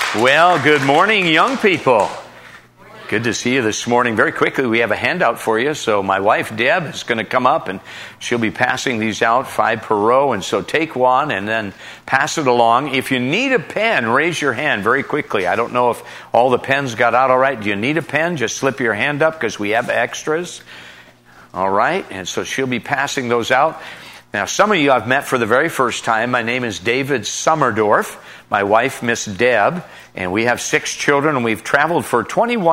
Well, good morning, young people. Good to see you this morning. Very quickly, we have a handout for you. So my wife, Deb, is going to come up and she'll be passing these out 5 per row. And so take one and then pass it along. If you need a pen, raise your hand very quickly. I don't know if all the pens got out all right. Do you need a pen? Just slip your hand up because we have extras. All right. And so she'll be passing those out. Now, some of you I've met for the very first time. My name is David Summerdorf. My wife, Miss Deb, and we have 6 children, and we've traveled for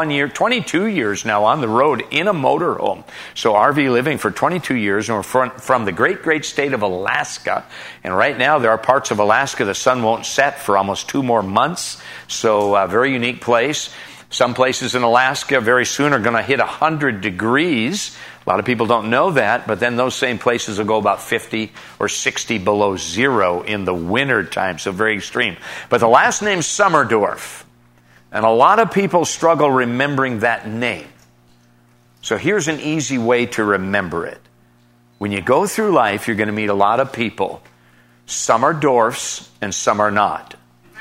22 years now on the road in a motorhome. So RV living for 22 years, and we're from the great state of Alaska. And right now, there are parts of Alaska the sun won't set for almost 2 more months. So a very unique place. Some places in Alaska very soon are going to hit 100 degrees. A lot of people don't know that, but then those same places will go about 50 or 60 below zero in the winter time, so very extreme. But the last name's Summerdorf, and a lot of people struggle remembering that name. So here's an easy way to remember it. When you go through life, you're going to meet a lot of people. Some are dwarfs and some are not.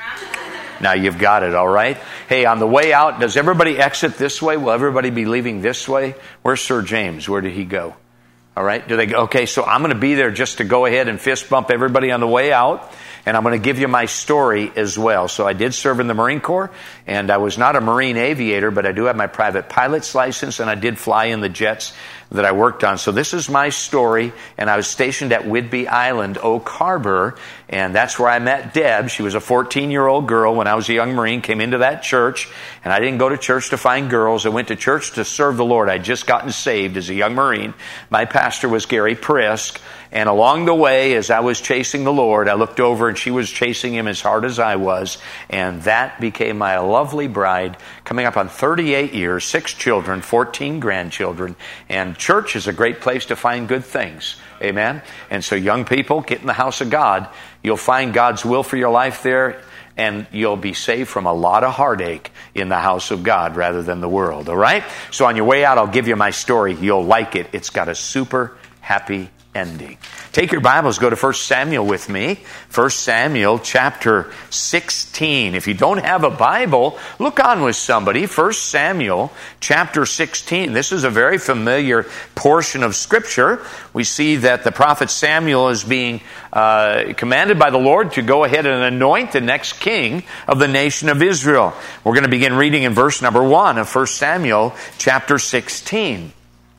Now you've got it, all right? Hey, on the way out, does everybody exit this way? Will everybody be leaving this way? Where's Sir James? Where did he go? All right, do they go? Okay, so I'm going to be there just to go ahead and fist bump everybody on the way out. And I'm going to give you my story as well. So I did serve in the Marine Corps, and I was not a Marine aviator, but I do have my private pilot's license, and I did fly in the jets that I worked on. So this is my story, and I was stationed at Whidbey Island, Oak Harbor, and that's where I met Deb. She was a 14-year-old girl when I was a young Marine, came into that church, and I didn't go to church to find girls. I went to church to serve the Lord. I'd just gotten saved as a young Marine. My pastor was Gary Prisk, and along the way, as I was chasing the Lord, I looked over and she was chasing him as hard as I was, and that became my lovely bride, coming up on 38 years, 6 children, 14 grandchildren, and church is a great place to find good things. Amen? And so young people, get in the house of God. You'll find God's will for your life there, and you'll be saved from a lot of heartache in the house of God rather than the world. All right? So on your way out, I'll give you my story. You'll like it. It's got a super happy ending. Take your Bibles, go to 1 Samuel with me. 1 Samuel chapter 16. If you don't have a Bible, look on with somebody. 1 Samuel chapter 16. This is a very familiar portion of Scripture. We see that the prophet Samuel is being commanded by the Lord to go ahead and anoint the next king of the nation of Israel. We're going to begin reading in verse number 1 of 1 Samuel chapter 16.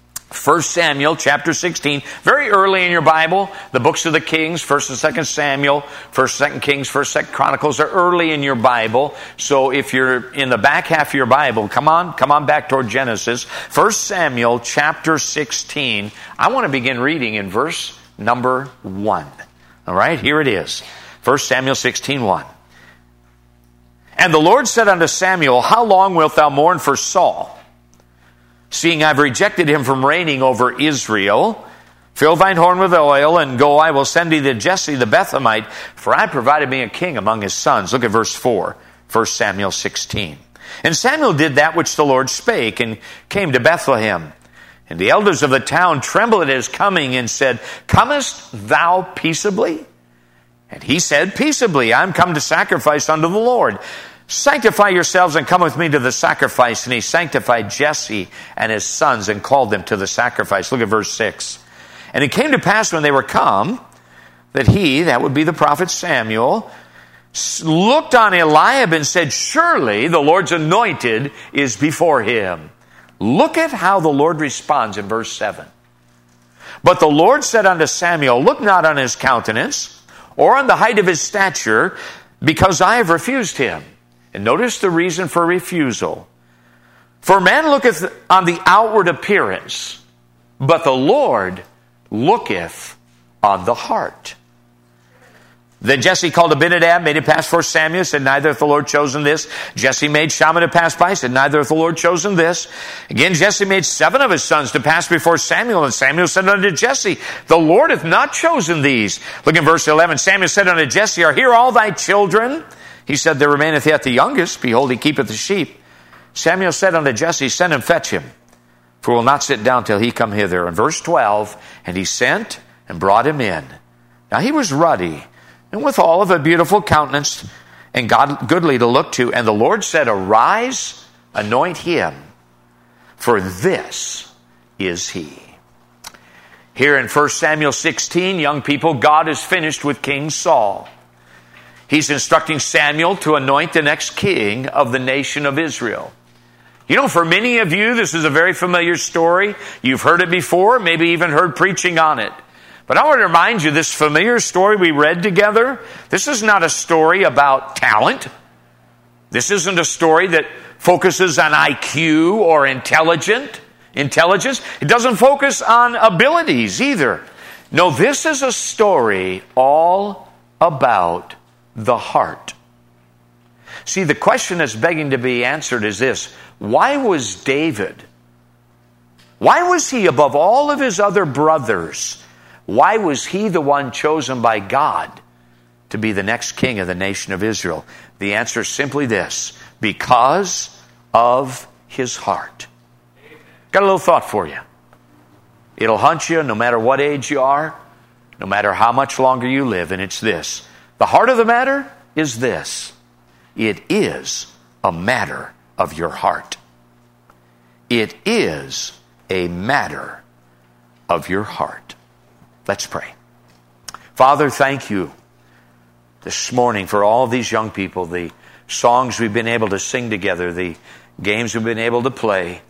1 Samuel chapter 16, very early in your Bible, the books of the Kings, 1st and 2nd Samuel, 1st, 2nd Kings, 1st, 2nd Chronicles are early in your Bible. So if you're in the back half of your Bible, come on back toward Genesis. 1 Samuel chapter 16, I want to begin reading in verse number 1. All right, here it is. 1 Samuel 16:1. And the Lord said unto Samuel, How long wilt thou mourn for Saul? Seeing I've rejected him from reigning over Israel, fill thine horn with oil, and go, I will send thee to Jesse the Bethlehemite, for I provided me a king among his sons. Look at verse 4, 1 Samuel 16. And Samuel did that which the Lord spake, and came to Bethlehem. And the elders of the town trembled at his coming, and said, Comest thou peaceably? And he said, Peaceably, I am come to sacrifice unto the Lord. Sanctify yourselves and come with me to the sacrifice. And he sanctified Jesse and his sons and called them to the sacrifice. Look at verse 6. And it came to pass when they were come, that he, that would be the prophet Samuel, looked on Eliab and said, Surely the Lord's anointed is before him. Look at how the Lord responds in verse 7. But the Lord said unto Samuel, Look not on his countenance, or on the height of his stature, because I have refused him. And notice the reason for refusal. For man looketh on the outward appearance, but the Lord looketh on the heart. Then Jesse called Abinadab, made him pass before Samuel, said, Neither hath the Lord chosen this. Jesse made Shammah to pass by, said, Neither hath the Lord chosen this. Again, Jesse made 7 of his sons to pass before Samuel, and Samuel said unto Jesse, The Lord hath not chosen these. Look in verse 11. Samuel said unto Jesse, Are here all thy children? He said, There remaineth yet the youngest. Behold, he keepeth the sheep. Samuel said unto Jesse, Send and fetch him, for we will not sit down till he come hither. In verse 12, And he sent and brought him in. Now he was ruddy, and withal of a beautiful countenance, and goodly to look to. And the Lord said, arise, anoint him, for this is he. Here in 1 Samuel 16, young people, God is finished with King Saul. He's instructing Samuel to anoint the next king of the nation of Israel. You know, for many of you, this is a very familiar story. You've heard it before, maybe even heard preaching on it. But I want to remind you, this familiar story we read together, this is not a story about talent. This isn't a story that focuses on IQ or intelligence. It doesn't focus on abilities either. No, this is a story all about the heart. See, the question that's begging to be answered is this: why was David? Why was he above all of his other brothers? Why was he the one chosen by God to be the next king of the nation of Israel? The answer is simply this: because of his heart. Got a little thought for you. It'll haunt you no matter what age you are, no matter how much longer you live, and it's this. The heart of the matter is this: it is a matter of your heart. It is a matter of your heart. Let's pray. Father, thank you this morning for all of these young people, the songs we've been able to sing together, the games we've been able to play,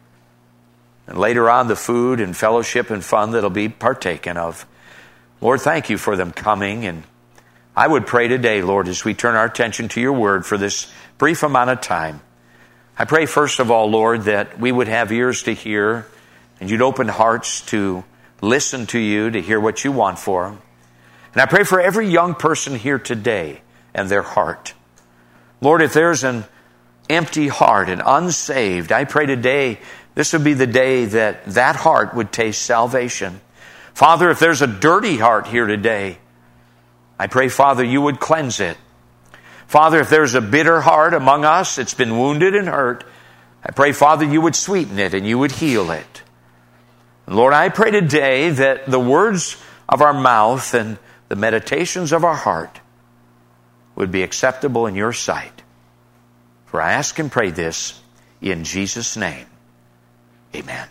and later on the food and fellowship and fun that'll be partaken of. Lord, thank you for them coming. And I would pray today, Lord, as we turn our attention to your word for this brief amount of time, I pray first of all, Lord, that we would have ears to hear and you'd open hearts to listen to you, to hear what you want for them. And I pray for every young person here today and their heart. Lord, if there's an empty heart and unsaved, I pray today this would be the day that that heart would taste salvation. Father, if there's a dirty heart here today, I pray, Father, you would cleanse it. Father, if there's a bitter heart among us, it's been wounded and hurt, I pray, Father, you would sweeten it and you would heal it. And Lord, I pray today that the words of our mouth and the meditations of our heart would be acceptable in your sight. For I ask and pray this in Jesus' name. Amen.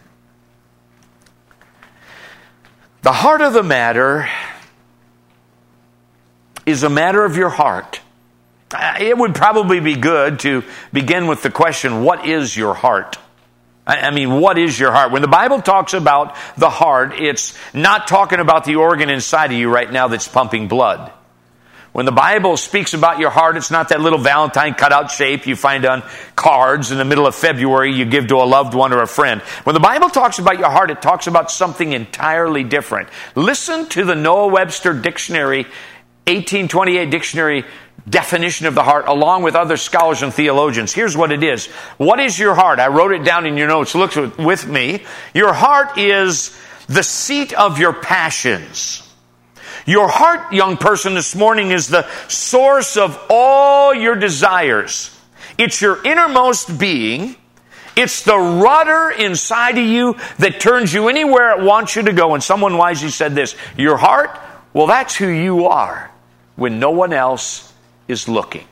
The heart of the matter is a matter of your heart. It would probably be good to begin with the question, what is your heart? I mean, what is your heart? When the Bible talks about the heart, it's not talking about the organ inside of you right now that's pumping blood. When the Bible speaks about your heart, it's not that little Valentine cutout shape you find on cards in the middle of February you give to a loved one or a friend. When the Bible talks about your heart, it talks about something entirely different. Listen to the Noah Webster Dictionary, 1828 dictionary definition of the heart, along with other scholars and theologians. Here's what it is. What is your heart? I wrote it down in your notes. Look with me. Your heart is the seat of your passions. Your heart, young person, this morning is the source of all your desires. It's your innermost being. It's the rudder inside of you that turns you anywhere it wants you to go. And someone wisely said this: your heart, well, that's who you are when no one else is looking.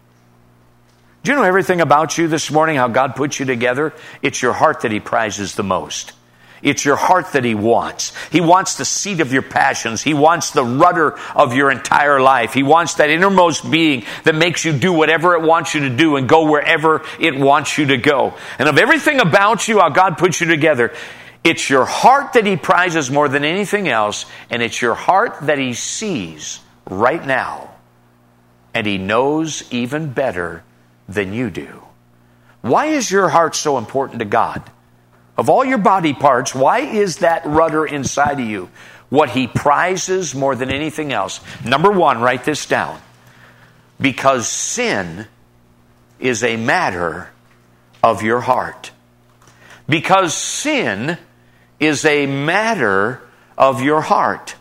Do you know everything about you this morning, how God put you together? It's your heart that He prizes the most. It's your heart that He wants. He wants the seat of your passions. He wants the rudder of your entire life. He wants that innermost being that makes you do whatever it wants you to do and go wherever it wants you to go. And of everything about you, how God puts you together, it's your heart that He prizes more than anything else, and it's your heart that He sees right now. And He knows even better than you do. Why is your heart so important to God? Of all your body parts, why is that rudder inside of you what He prizes more than anything else? Number one, write this down. Because sin is a matter of your heart. Because sin is a matter of your heart.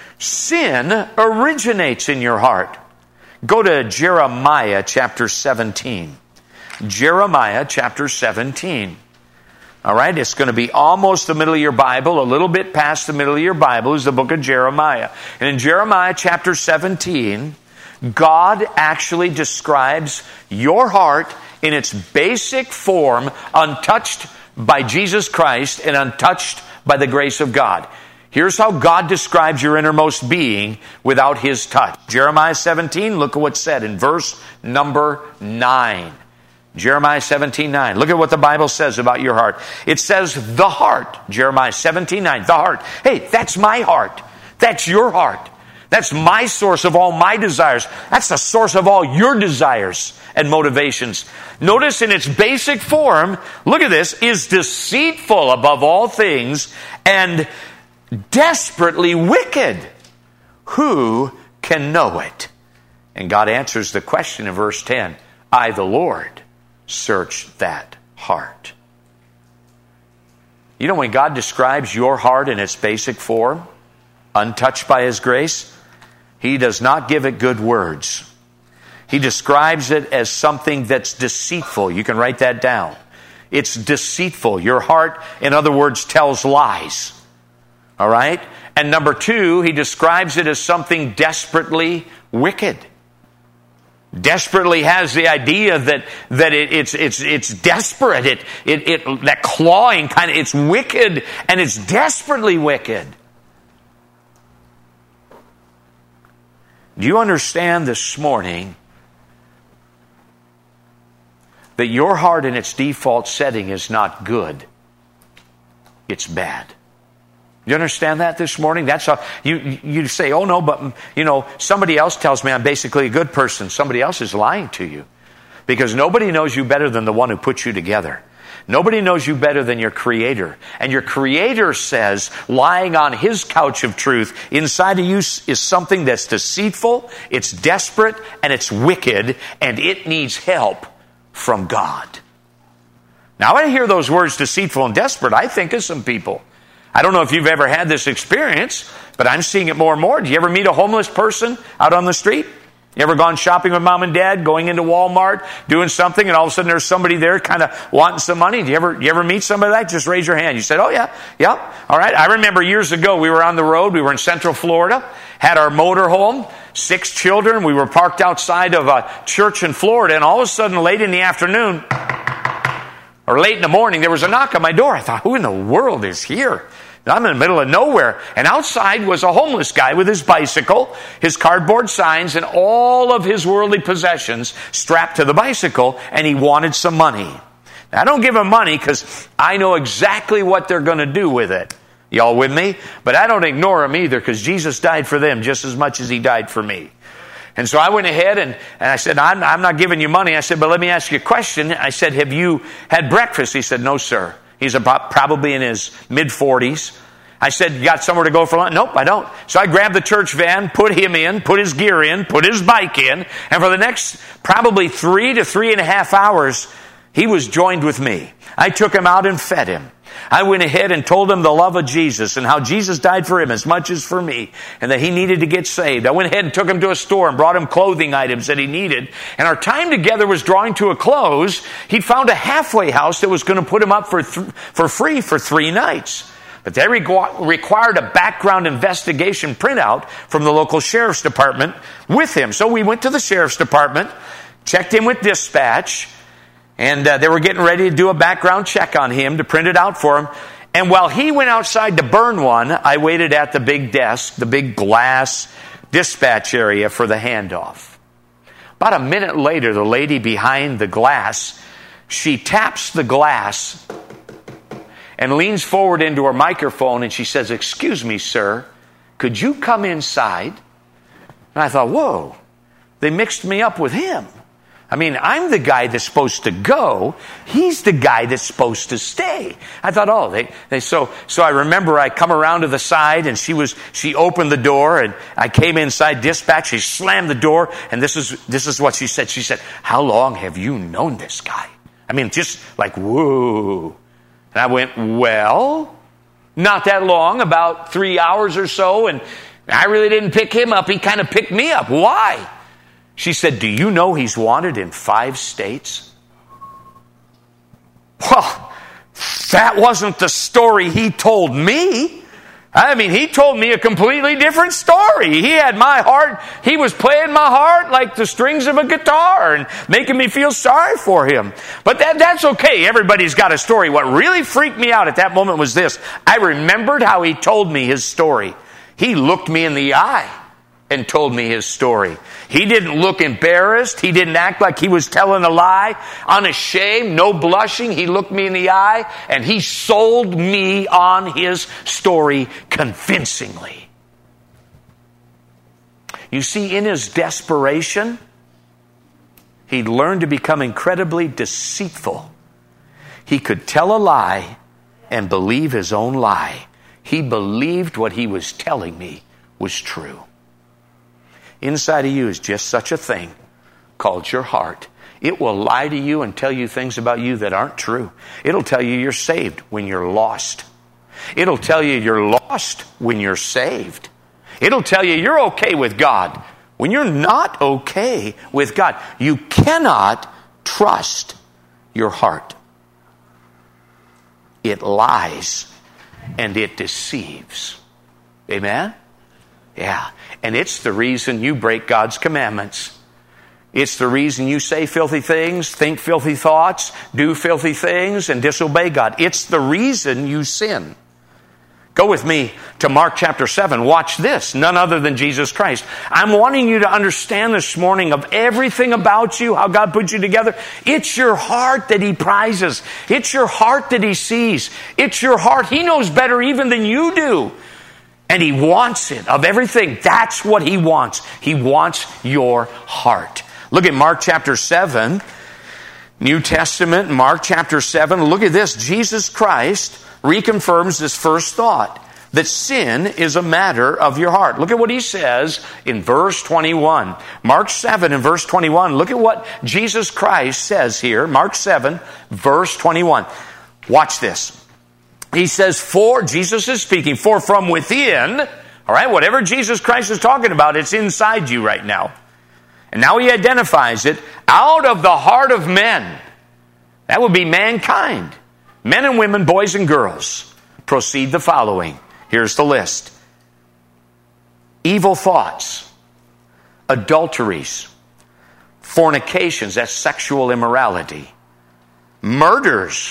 Sin originates in your heart. Go to Jeremiah chapter 17. Jeremiah chapter 17. All right, it's going to be almost the middle of your Bible, a little bit past the middle of your Bible is the book of Jeremiah. And in Jeremiah chapter 17, God actually describes your heart in its basic form, untouched by Jesus Christ and untouched by the grace of God. Here's how God describes your innermost being without His touch. Jeremiah 17, look at what's said in verse number 9. Jeremiah 17:9. Look at what the Bible says about your heart. It says, the heart. Jeremiah 17:9. The heart. Hey, that's my heart. That's your heart. That's my source of all my desires. That's the source of all your desires and motivations. Notice in its basic form, look at this, is deceitful above all things and desperately wicked. Who can know it? And God answers the question in verse 10. I, the Lord, search that heart. You know, when God describes your heart in its basic form, untouched by His grace, He does not give it good words. He describes it as something that's deceitful. You can write that down. It's deceitful. Your heart, in other words, tells lies. All right? And number two, He describes it as something desperately wicked. Desperately has the idea that it's desperate. It that clawing kind of, it's wicked, and it's desperately wicked. Do you understand this morning that your heart in its default setting is not good? It's bad. You understand that this morning? That's how you say, oh no, but somebody else tells me I'm basically a good person. Somebody else is lying to you. Because nobody knows you better than the one who put you together. Nobody knows you better than your Creator. And your Creator says, lying on His couch of truth, inside of you is something that's deceitful, it's desperate, and it's wicked, and it needs help from God. Now, when I hear those words, deceitful and desperate, I think of some people. I don't know if you've ever had this experience, but I'm seeing it more and more. Do you ever meet a homeless person out on the street? You ever gone shopping with mom and dad, going into Walmart, doing something, and all of a sudden there's somebody there kind of wanting some money? Do you ever meet somebody like that? Just raise your hand. You said, oh yeah, all right. I remember years ago we were on the road. We were in Central Florida, had our motor home, 6 children. We were parked outside of a church in Florida, and all of a sudden late in the afternoon, or late in the morning, there was a knock on my door. I thought, who in the world is here? I'm in the middle of nowhere. And outside was a homeless guy with his bicycle, his cardboard signs, and all of his worldly possessions strapped to the bicycle, and he wanted some money. Now, I don't give him money because I know exactly what they're going to do with it. Y'all with me? But I don't ignore him either, because Jesus died for them just as much as He died for me. And so I went ahead and I said, I'm not giving you money. I said, but let me ask you a question. I said, have you had breakfast? He said, no, sir. He's about probably in his mid-40s. I said, you got somewhere to go for lunch? Nope, I don't. So I grabbed the church van, put him in, put his gear in, put his bike in, and for the next probably 3 to 3.5 hours, he was joined with me. I took him out and fed him. I went ahead and told him the love of Jesus and how Jesus died for him as much as for me, and that he needed to get saved. I went ahead and took him to a store and brought him clothing items that he needed. And our time together was drawing to a close. He'd found a halfway house that was going to put him up for free for 3 nights. But they required a background investigation printout from the local sheriff's department with him. So we went to the sheriff's department, checked in with dispatch, and they were getting ready to do a background check on him to print it out for him. And while he went outside to burn one, I waited at the big desk, the big glass dispatch area for the handoff. About a minute later, the lady behind the glass, she taps the glass and leans forward into her microphone, and she says, excuse me, sir, could you come inside? And I thought, whoa, they mixed me up with him. I mean, I'm the guy that's supposed to go. He's the guy that's supposed to stay. I thought, oh, so I remember I come around to the side, and she opened the door, and I came inside dispatch. She slammed the door, and this is what she said. She said, how long have you known this guy? I mean, just like, whoa. And I went, well, not that long, about 3 hours or so, and I really didn't pick him up. He kind of picked me up. Why? She said, do you know he's wanted in 5 states? Well, that wasn't the story he told me. I mean, he told me a completely different story. He had my heart. He was playing my heart like the strings of a guitar and making me feel sorry for him. But that's okay. Everybody's got a story. What really freaked me out at that moment was this. I remembered how he told me his story. He looked me in the eye and told me his story. He didn't look embarrassed. He didn't act like he was telling a lie. Unashamed, no blushing. He looked me in the eye and he sold me on his story convincingly. You see, in his desperation, he'd learned to become incredibly deceitful. He could tell a lie and believe his own lie. He believed what he was telling me was true. Inside of you is just such a thing called your heart. It will lie to you and tell you things about you that aren't true. It'll tell you you're saved when you're lost. It'll tell you you're lost when you're saved. It'll tell you you're okay with God when you're not okay with God. You cannot trust your heart. It lies and it deceives. Amen? Yeah. And it's the reason you break God's commandments. It's the reason you say filthy things, think filthy thoughts, do filthy things, and disobey God. It's the reason you sin. Go with me to Mark chapter 7. Watch this. None other than Jesus Christ. I'm wanting you to understand this morning of everything about you, how God put you together. It's your heart that He prizes. It's your heart that He sees. It's your heart. He knows better even than you do. And He wants it. Of everything, that's what He wants. He wants your heart. Look at Mark chapter 7. New Testament, Mark chapter 7. Look at this. Jesus Christ reconfirms this first thought, that sin is a matter of your heart. Look at what He says in verse 21. Mark 7 and verse 21. Look at what Jesus Christ says here. Mark 7, verse 21. Watch this. He says, Jesus is speaking, for from within, all right, whatever Jesus Christ is talking about, it's inside you right now. And now He identifies it, out of the heart of men. That would be mankind. Men and women, boys and girls. Proceed the following. Here's the list. Evil thoughts, adulteries, fornications, that's sexual immorality, murders,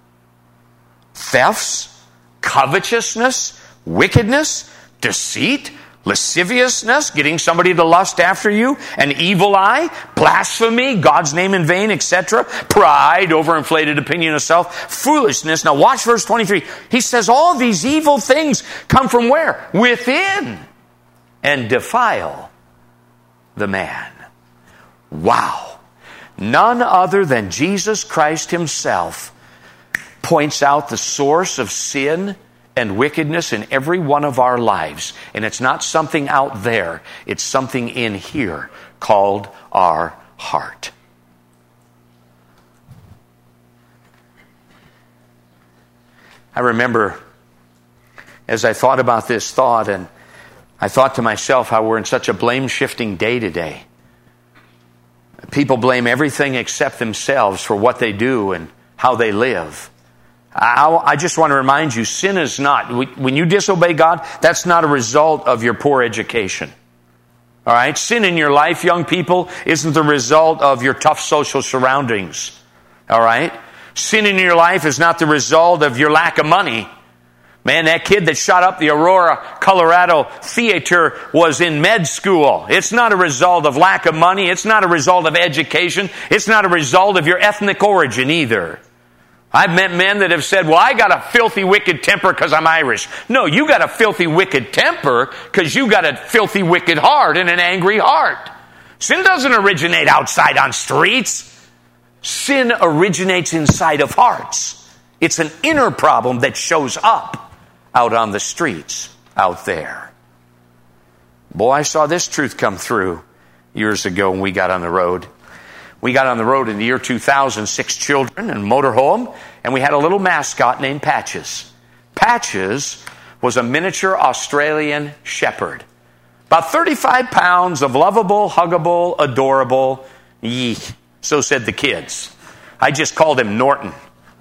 thefts, covetousness, wickedness, deceit, lasciviousness, getting somebody to lust after you, an evil eye, blasphemy, God's name in vain, etc., pride, overinflated opinion of self, foolishness. Now watch verse 23. He says all these evil things come from where? Within, and defile the man. Wow. None other than Jesus Christ Himself points out the source of sin and wickedness in every one of our lives. And it's not something out there. It's something in here called our heart. I remember as I thought about this thought, and I thought to myself how we're in such a blame-shifting day today. People blame everything except themselves for what they do and how they live. I just want to remind you, sin is not, when you disobey God, that's not a result of your poor education. All right? Sin in your life, young people, isn't the result of your tough social surroundings. All right? Sin in your life is not the result of your lack of money. Man, that kid that shot up the Aurora, Colorado theater was in med school. It's not a result of lack of money. It's not a result of education. It's not a result of your ethnic origin either. I've met men that have said, well, I got a filthy, wicked temper because I'm Irish. No, you got a filthy, wicked temper because you got a filthy, wicked heart and an angry heart. Sin doesn't originate outside on streets. Sin originates inside of hearts. It's an inner problem that shows up out on the streets out there. Boy, I saw this truth come through years ago when we got on the road. We got on the road in the year 2000, 6 children and motorhome, and we had a little mascot named Patches. Patches was a miniature Australian shepherd. About 35 pounds of lovable, huggable, adorable, so said the kids. I just called him Norton,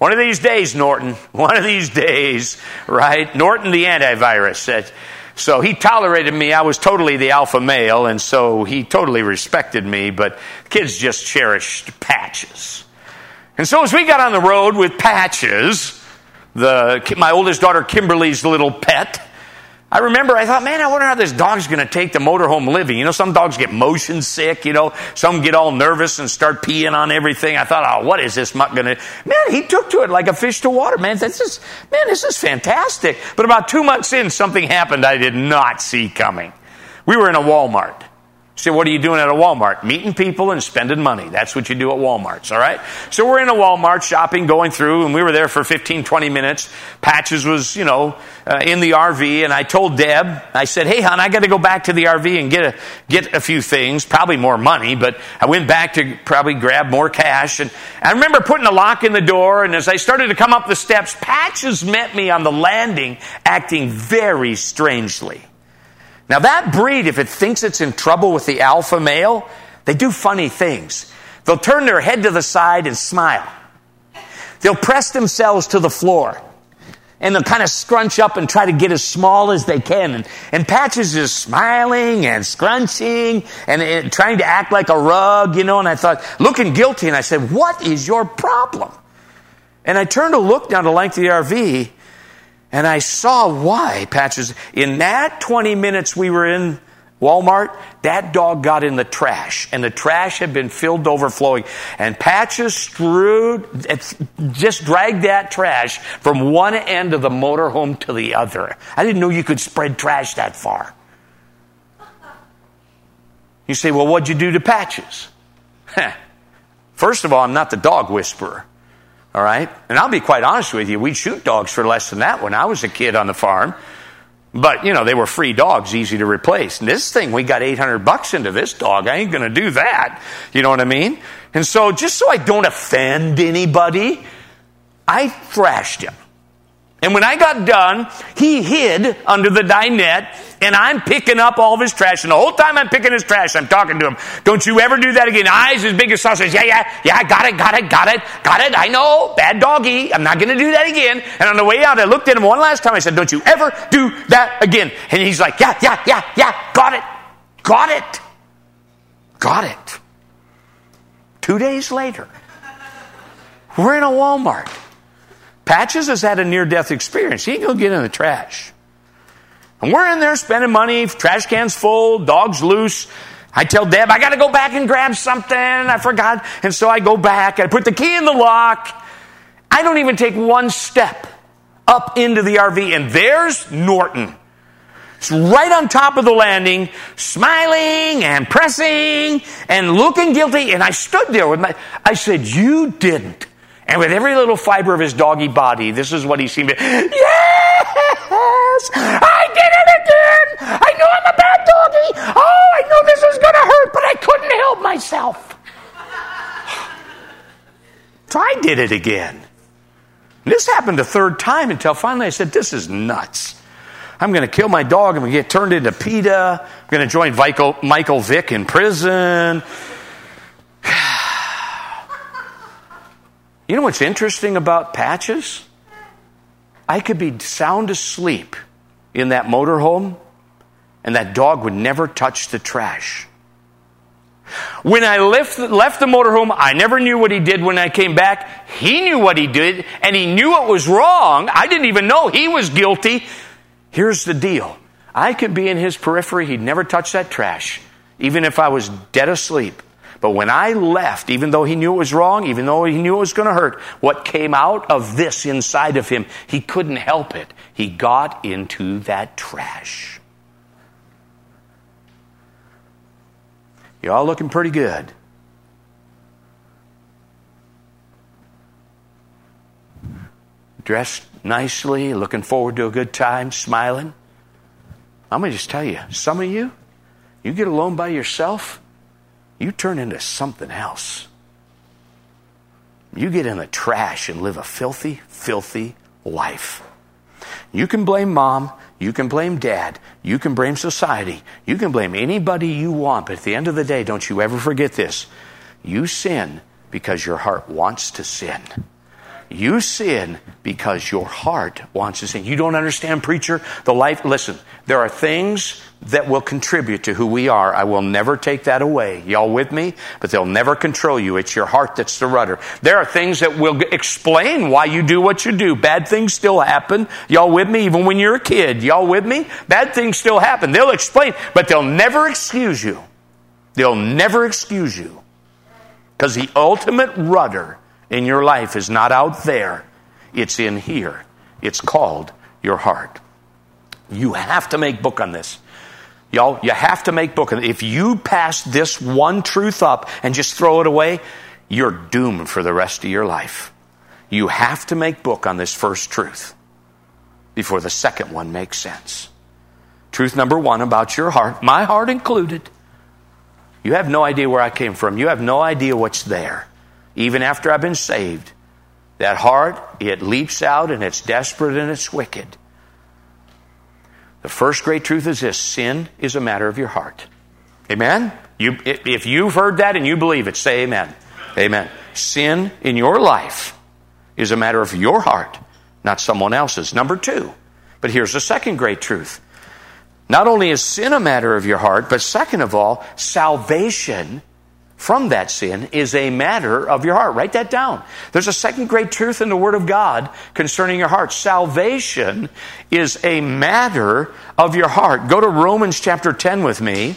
One of these days, Norton, one of these days, right? Norton the antivirus. So he tolerated me. I was totally the alpha male, and so he totally respected me, but kids just cherished Patches. And so as we got on the road with Patches, my oldest daughter Kimberly's little pet, I remember I thought, man, I wonder how this dog's going to take the motorhome living. You know, some dogs get motion sick, you know, some get all nervous and start peeing on everything. I thought, oh, what is this mutt going to... Man, he took to it like a fish to water, man. This is fantastic. But about 2 months in, something happened I did not see coming. We were in a Walmart. You say, what are you doing at a Walmart? Meeting people and spending money. That's what you do at Walmarts, all right? So we're in a Walmart shopping, going through, and we were there for 15, 20 minutes. Patches was, in the RV, and I told Deb, I said, hey, hon, I got to go back to the RV and get a few things, probably more money, but I went back to probably grab more cash. And I remember putting a lock in the door, and as I started to come up the steps, Patches met me on the landing, acting very strangely. Now that breed, if it thinks it's in trouble with the alpha male, they do funny things. They'll turn their head to the side and smile. They'll press themselves to the floor. And they'll kind of scrunch up and try to get as small as they can. And Patches is smiling and scrunching and trying to act like a rug, and I thought, looking guilty, and I said, what is your problem? And I turned to look down the length of the RV, and I saw why Patches, in that 20 minutes we were in Walmart, that dog got in the trash, and the trash had been filled to overflowing. And Patches just dragged that trash from one end of the motorhome to the other. I didn't know you could spread trash that far. You say, well, what'd you do to Patches? First of all, I'm not the dog whisperer. All right? And I'll be quite honest with you, we'd shoot dogs for less than that when I was a kid on the farm. But, they were free dogs, easy to replace. And this thing, we got $800 into this dog. I ain't going to do that. You know what I mean? And so, just so I don't offend anybody, I thrashed him. And when I got done, he hid under the dinette, and I'm picking up all of his trash. And the whole time I'm picking his trash, I'm talking to him. Don't you ever do that again. Eyes as big as saucers. Yeah, got it. I know, bad doggy. I'm not going to do that again. And on the way out, I looked at him one last time. I said, don't you ever do that again. And he's like, yeah, got it. 2 days later, we're in a Walmart. Patches has had a near-death experience. He ain't going to get in the trash. And we're in there spending money, trash cans full, dogs loose. I tell Deb, I got to go back and grab something. I forgot. And so I go back. I put the key in the lock. I don't even take one step up into the RV. And there's Norton. It's right on top of the landing, smiling and pressing and looking guilty. And I stood there I said, you didn't. And with every little fiber of his doggy body, this is what he seemed to... Yes! I did it again! I know I'm a bad doggy! Oh, I know this is going to hurt, but I couldn't help myself. So I did it again. And this happened a third time until finally I said, this is nuts. I'm going to kill my dog. I'm going to get turned into PETA. I'm going to join Michael Vick in prison. You know what's interesting about Patches? I could be sound asleep in that motorhome, and that dog would never touch the trash. When I left the motorhome, I never knew what he did when I came back. He knew what he did, and he knew it was wrong. I didn't even know he was guilty. Here's the deal. I could be in his periphery. He'd never touch that trash, even if I was dead asleep. But when I left, even though he knew it was wrong, even though he knew it was going to hurt, what came out of this inside of him, he couldn't help it. He got into that trash. You're all looking pretty good. Dressed nicely, looking forward to a good time, smiling. I'm going to just tell you, some of you get alone by yourself, you turn into something else. You get in the trash and live a filthy, filthy life. You can blame mom. You can blame dad. You can blame society. You can blame anybody you want. But at the end of the day, don't you ever forget this. You sin because your heart wants to sin. You sin because your heart wants to sin. You don't understand, preacher, the life. Listen, there are things that will contribute to who we are. I will never take that away. Y'all with me? But they'll never control you. It's your heart that's the rudder. There are things that will explain why you do what you do. Bad things still happen. Y'all with me? Even when you're a kid. Y'all with me? Bad things still happen. They'll explain, but they'll never excuse you. They'll never excuse you. Because the ultimate rudder in your life is not out there. It's in here. It's called your heart. You have to make book on this. Y'all, you have to make book on it. If you pass this one truth up and just throw it away, you're doomed for the rest of your life. You have to make book on this first truth before the second one makes sense. Truth number one about your heart, my heart included. You have no idea where I came from. You have no idea what's there. Even after I've been saved, that heart, it leaps out and it's desperate and it's wicked. The first great truth is this: sin is a matter of your heart. Amen? If you've heard that and you believe it, say amen. Amen. Sin in your life is a matter of your heart, not someone else's. Number two, but here's the second great truth. Not only is sin a matter of your heart, but second of all, salvation from that sin is a matter of your heart. Write that down. There's a second great truth in the Word of God concerning your heart. Salvation is a matter of your heart. Go to Romans chapter 10 with me.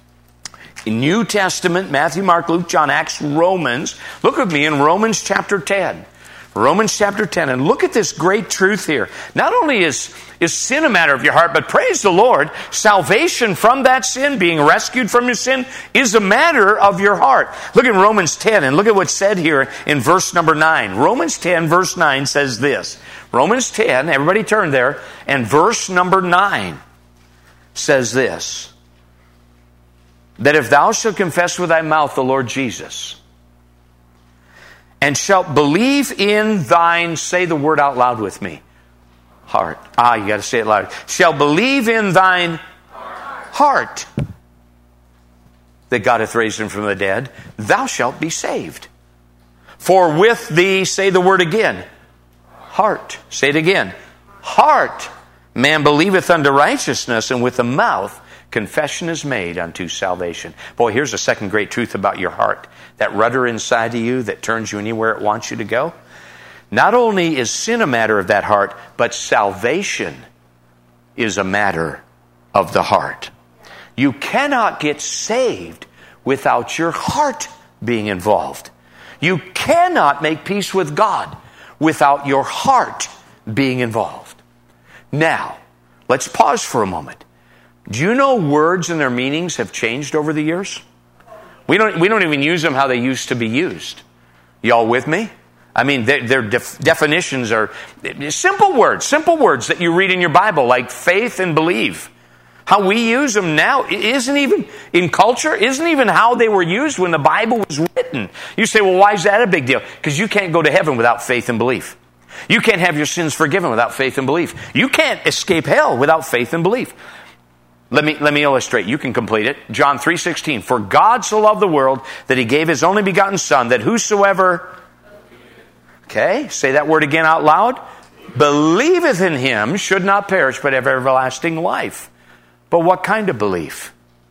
New Testament, Matthew, Mark, Luke, John, Acts, Romans. Look with me in Romans chapter 10. Romans chapter 10. And look at this great truth here. Not only is sin a matter of your heart, but praise the Lord, salvation from that sin, being rescued from your sin, is a matter of your heart. Look at Romans 10 and look at what's said here in verse number 9. Romans 10 verse 9 says this. Romans 10, everybody turn there, and verse number 9 says this. That if thou shalt confess with thy mouth the Lord Jesus, and shalt believe in thine, say the word out loud with me, heart. You got to say it loud. Shall believe in thine heart that God hath raised him from the dead, thou shalt be saved. For with thee, say the word again, heart. Say it again. Heart. Man believeth unto righteousness, and with the mouth confession is made unto salvation. Boy, here's a second great truth about your heart. That rudder inside of you that turns you anywhere it wants you to go. Not only is sin a matter of that heart, but salvation is a matter of the heart. You cannot get saved without your heart being involved. You cannot make peace with God without your heart being involved. Now, let's pause for a moment. Do you know words and their meanings have changed over the years? We don't even use them how they used to be used. Y'all with me? I mean, their definitions are simple words that you read in your Bible, like faith and believe. How we use them now isn't even in culture, isn't even how they were used when the Bible was written. You say, well, why is that a big deal? Because you can't go to heaven without faith and belief. You can't have your sins forgiven without faith and belief. You can't escape hell without faith and belief. Let me illustrate. You can complete it. John 3:16. For God so loved the world that he gave his only begotten Son, that whosoever, okay, say that word again out loud, believeth in him should not perish but have everlasting life. But what kind of belief?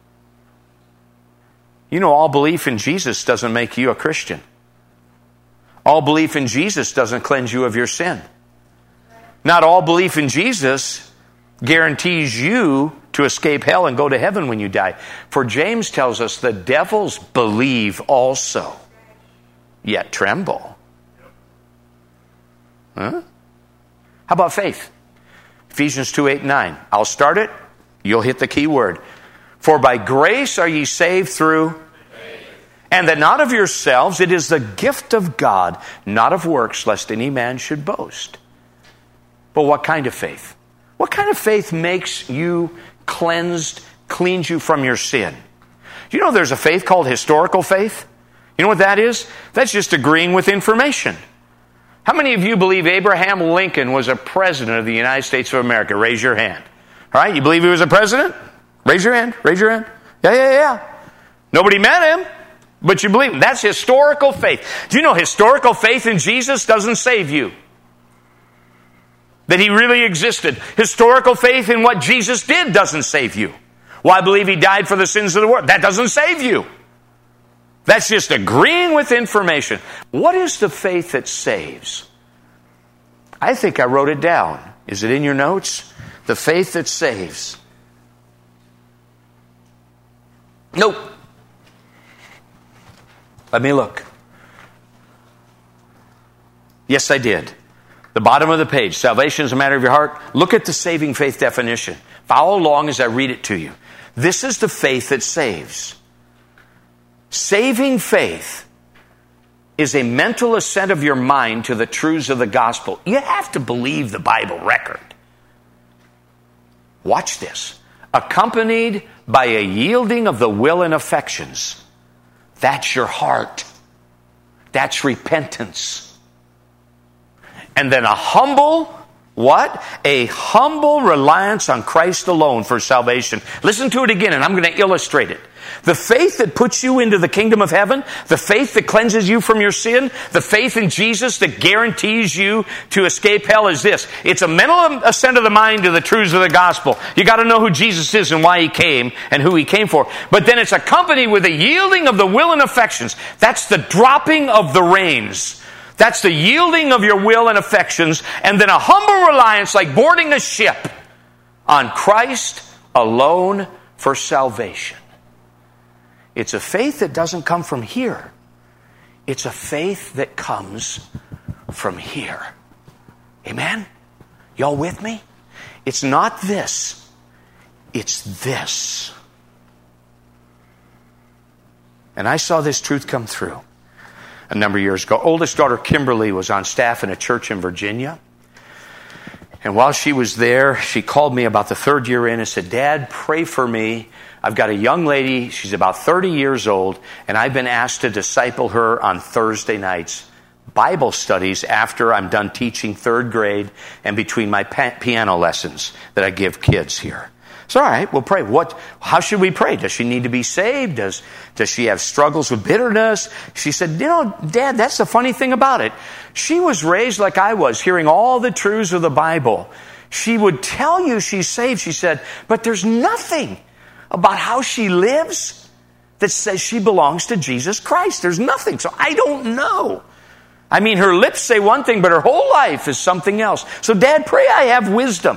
You know, all belief in Jesus doesn't make you a Christian. All belief in Jesus doesn't cleanse you of your sin. Not all belief in Jesus guarantees you to escape hell and go to heaven when you die. For James tells us the devils believe also, yet tremble. Huh? How about faith? Ephesians 2:8-9. I'll start it. You'll hit the key word. For by grace are ye saved through faith. And that not of yourselves, it is the gift of God, not of works, lest any man should boast. But what kind of faith? What kind of faith makes you cleansed, cleans you from your sin? You know there's a faith called historical faith? You know what that is? That's just agreeing with information. How many of you believe Abraham Lincoln was a president of the United States of America? Raise your hand. All right, you believe he was a president? Raise your hand. Raise your hand. Yeah. Nobody met him. But you believe him. That's historical faith. Do you know historical faith in Jesus doesn't save you? That he really existed. Historical faith in what Jesus did doesn't save you. Well, I believe he died for the sins of the world. That doesn't save you. That's just agreeing with information. What is the faith that saves? I think I wrote it down. Is it in your notes? The faith that saves. Nope. Let me look. Yes, I did. The bottom of the page. Salvation is a matter of your heart. Look at the saving faith definition. Follow along as I read it to you. This is the faith that saves. Saving faith is a mental assent of your mind to the truths of the gospel. You have to believe the Bible record. Watch this. Accompanied by a yielding of the will and affections. That's your heart. That's repentance. And then a humble, what? A humble reliance on Christ alone for salvation. Listen to it again, and I'm going to illustrate it. The faith that puts you into the kingdom of heaven, the faith that cleanses you from your sin, the faith in Jesus that guarantees you to escape hell is this. It's a mental assent of the mind to the truths of the gospel. You got to know who Jesus is and why he came and who he came for. But then it's accompanied with a yielding of the will and affections. That's the dropping of the reins. That's the yielding of your will and affections, and then a humble reliance like boarding a ship on Christ alone for salvation. It's a faith that doesn't come from here. It's a faith that comes from here. Amen? Y'all with me? It's not this. It's this. And I saw this truth come through a number of years ago. Oldest daughter Kimberly was on staff in a church in Virginia. And while she was there, she called me about the third year in and said, Dad, pray for me. I've got a young lady, she's about 30 years old, and I've been asked to disciple her on Thursday nights. Bible studies after I'm done teaching third grade and between my piano lessons that I give kids here. So, all right, we'll pray. How should we pray? Does she need to be saved? Does she have struggles with bitterness? She said, Dad, that's the funny thing about it. She was raised like I was, hearing all the truths of the Bible. She would tell you she's saved, she said, but there's nothing about how she lives that says she belongs to Jesus Christ. There's nothing. So I don't know. I mean, her lips say one thing, but her whole life is something else. So, Dad, pray I have wisdom.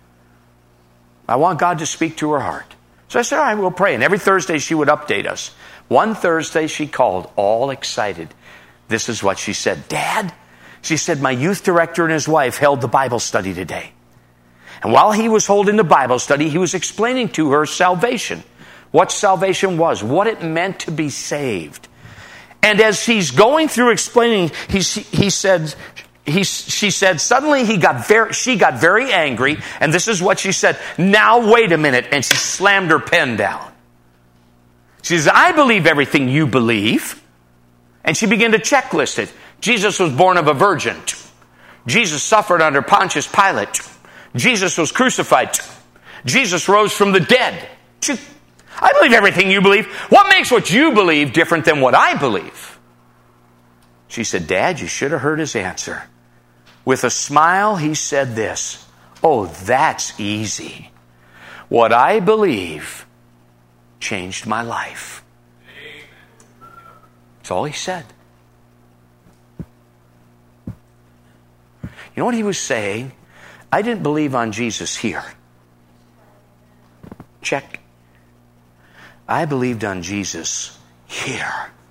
I want God to speak to her heart. So I said, all right, we'll pray. And every Thursday she would update us. One Thursday she called, all excited. This is what she said. Dad, she said, my youth director and his wife held the Bible study today. And while he was holding the Bible study, he was explaining to her salvation. What salvation was, what it meant to be saved. And as he's going through explaining, she said, suddenly she got very angry, and this is what she said, now wait a minute, and she slammed her pen down. She says, I believe everything you believe. And she began to checklist it. Jesus was born of a virgin. Jesus suffered under Pontius Pilate. Jesus was crucified. Jesus rose from the dead. I believe everything you believe. What makes what you believe different than what I believe? She said, Dad, you should have heard his answer. With a smile, he said this, oh, that's easy. What I believe changed my life. That's all he said. You know what he was saying? I didn't believe on Jesus here. Check. I believed on Jesus here.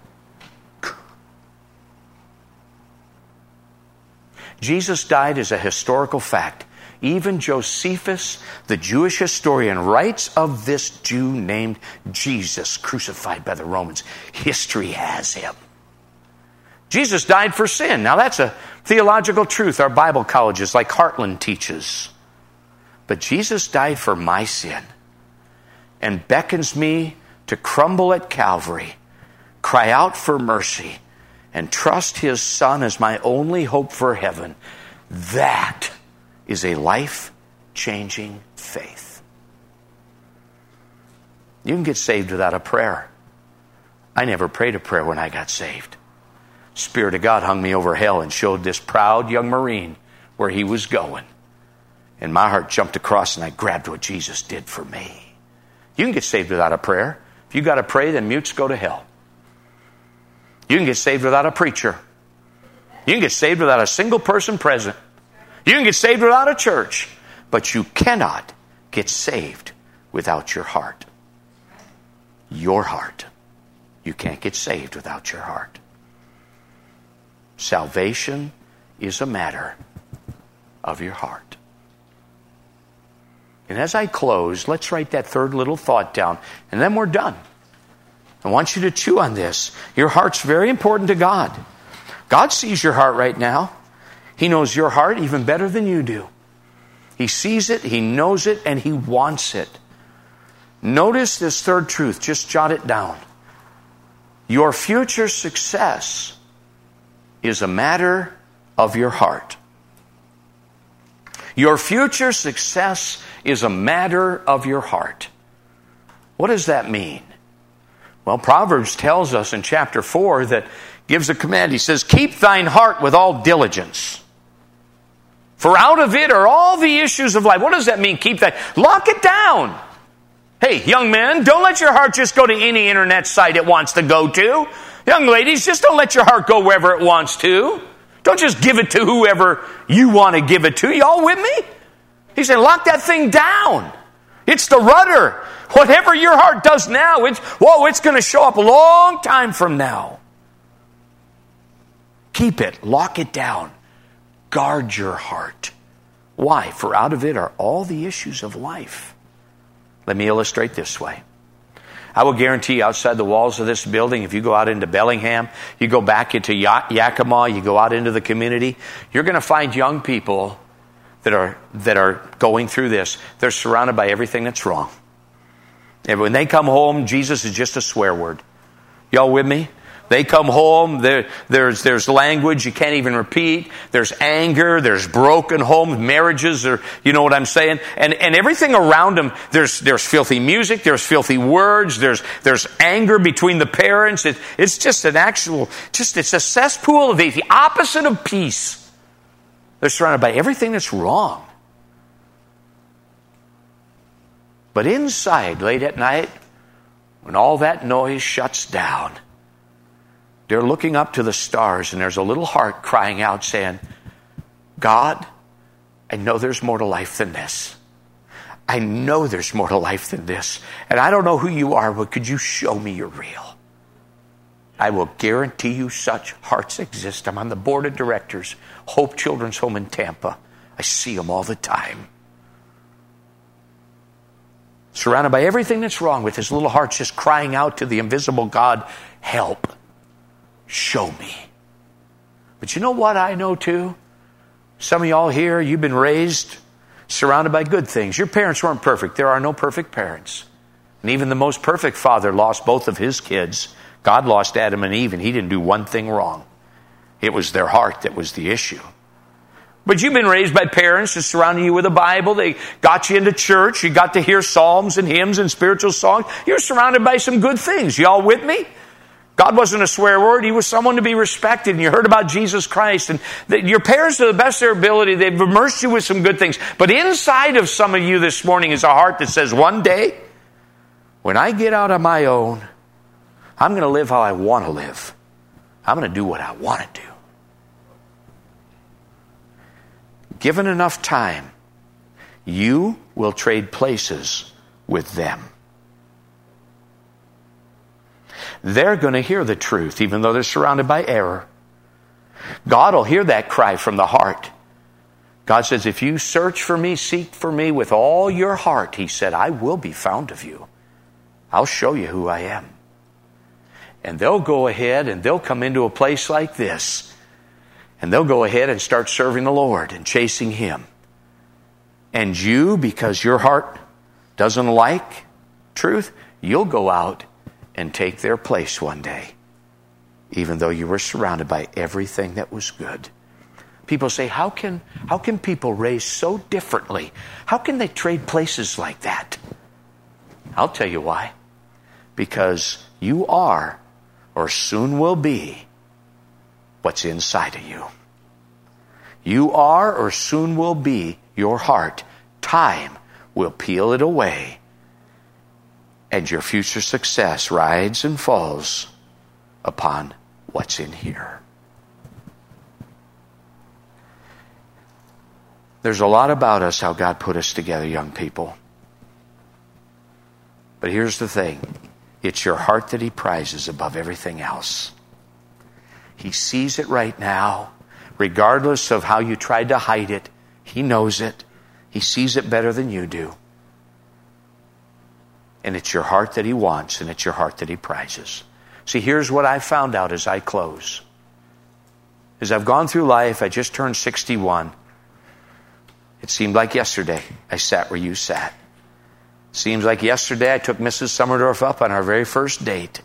Jesus died as a historical fact. Even Josephus, the Jewish historian, writes of this Jew named Jesus, crucified by the Romans. History has him. Jesus died for sin. Now that's a theological truth our Bible colleges like Heartland teaches. But Jesus died for my sin and beckons me to crumble at Calvary, cry out for mercy, and trust his Son as my only hope for heaven. That is a life-changing faith. You can get saved without a prayer. I never prayed a prayer when I got saved. Spirit of God hung me over hell and showed this proud young Marine where he was going. And my heart jumped across and I grabbed what Jesus did for me. You can get saved without a prayer. If you got to pray, then mutes go to hell. You can get saved without a preacher. You can get saved without a single person present. You can get saved without a church. But you cannot get saved without your heart. Your heart. You can't get saved without your heart. Salvation is a matter of your heart. And as I close, let's write that third little thought down, and then we're done. I want you to chew on this. Your heart's very important to God. God sees your heart right now. He knows your heart even better than you do. He sees it, He knows it, and He wants it. Notice this third truth. Just jot it down. Your future success is a matter of your heart. Your future success is a matter of your heart. What does that mean? Well, Proverbs tells us in chapter 4 that gives a command. He says, keep thine heart with all diligence. For out of it are all the issues of life. What does that mean? Keep that. Lock it down. Hey, young men, don't let your heart just go to any internet site it wants to go to. Young ladies, just don't let your heart go wherever it wants to. Don't just give it to whoever you want to give it to. Y'all with me? He said, lock that thing down. It's the rudder. Whatever your heart does now, it's going to show up a long time from now. Keep it. Lock it down. Guard your heart. Why? For out of it are all the issues of life. Let me illustrate this way. I will guarantee outside the walls of this building, if you go out into Bellingham, you go back into Yakima, you go out into the community, you're going to find young people that are going through this. They're surrounded by everything that's wrong. And when they come home, Jesus is just a swear word. Y'all with me? They come home, there's language you can't even repeat. There's anger, there's broken homes, marriages, or you know what I'm saying? And everything around them, there's filthy music, there's filthy words, there's anger between the parents. It's just it's a cesspool of the opposite of peace. They're surrounded by everything that's wrong. But inside, late at night, when all that noise shuts down, they're looking up to the stars, and there's a little heart crying out saying, God, I know there's more to life than this. I know there's more to life than this. And I don't know who you are, but could you show me you're real? I will guarantee you such hearts exist. I'm on the board of directors, Hope Children's Home in Tampa. I see them all the time. Surrounded by everything that's wrong with his little heart's just crying out to the invisible God, help. Show me. But you know what I know too? Some of y'all here, you've been raised surrounded by good things. Your parents weren't perfect. There are no perfect parents. And even the most perfect father lost both of his kids. God lost Adam and Eve, and He didn't do one thing wrong. It was their heart that was the issue. But you've been raised by parents that surrounded you with a Bible. They got you into church. You got to hear psalms and hymns and spiritual songs. You're surrounded by some good things. Y'all with me? God wasn't a swear word. He was someone to be respected. And you heard about Jesus Christ. And your parents, to the best of their ability, they've immersed you with some good things. But inside of some of you this morning is a heart that says, one day, when I get out on my own, I'm going to live how I want to live. I'm going to do what I want to do. Given enough time, you will trade places with them. They're going to hear the truth, even though they're surrounded by error. God will hear that cry from the heart. God says, if you search for me, seek for me with all your heart, He said, I will be found of you. I'll show you who I am. And they'll go ahead and they'll come into a place like this. And they'll go ahead and start serving the Lord and chasing Him. And you, because your heart doesn't like truth, you'll go out and take their place one day, even though you were surrounded by everything that was good. People say, how can people raise so differently? How can they trade places like that? I'll tell you why. Because you are or soon will be what's inside of you. You are or soon will be your heart. Time will peel it away, and your future success rides and falls upon what's in here. There's a lot about us, how God put us together, young people. But here's the thing. It's your heart that He prizes above everything else. He sees it right now. Regardless of how you tried to hide it, He knows it. He sees it better than you do. And it's your heart that He wants, and it's your heart that He prizes. See, here's what I found out as I close. As I've gone through life, I just turned 61. It seemed like yesterday I sat where you sat. Seems like yesterday I took Mrs. Summerdorf up on our very first date.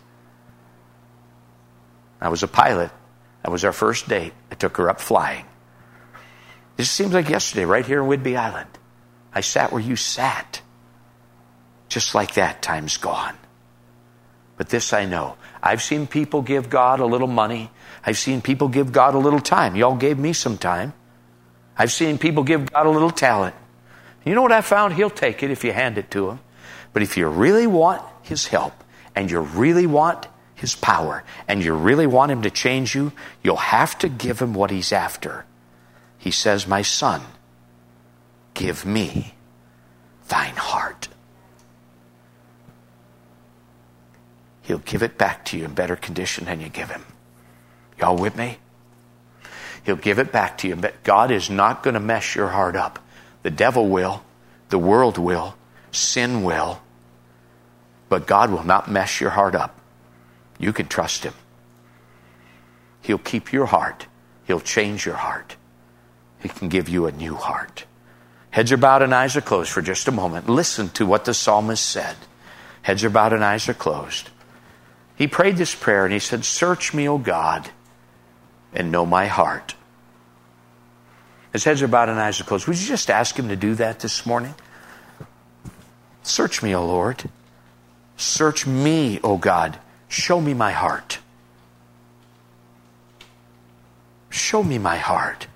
I was a pilot. That was our first date. I took her up flying. It just seems like yesterday, right here in Whidbey Island. I sat where you sat. Just like that, time's gone. But this I know. I've seen people give God a little money. I've seen people give God a little time. Y'all gave me some time. I've seen people give God a little talent. You know what I found? He'll take it if you hand it to Him. But if you really want His help, and you really want His power, and you really want Him to change you, you'll have to give Him what He's after. He says, my son, give me thine heart. He'll give it back to you in better condition than you give Him. Y'all with me? He'll give it back to you. But God is not going to mess your heart up. The devil will. The world will. Sin will. But God will not mess your heart up. You can trust Him. He'll keep your heart. He'll change your heart. He can give you a new heart. Heads are bowed and eyes are closed for just a moment. Listen to what the psalmist said. Heads are bowed and eyes are closed. He prayed this prayer and he said, search me, O God, and know my heart. His heads are bowed and eyes are closed. Would you just ask Him to do that this morning? Search me, O Lord. Search me, O God. Show me my heart. Show me my heart.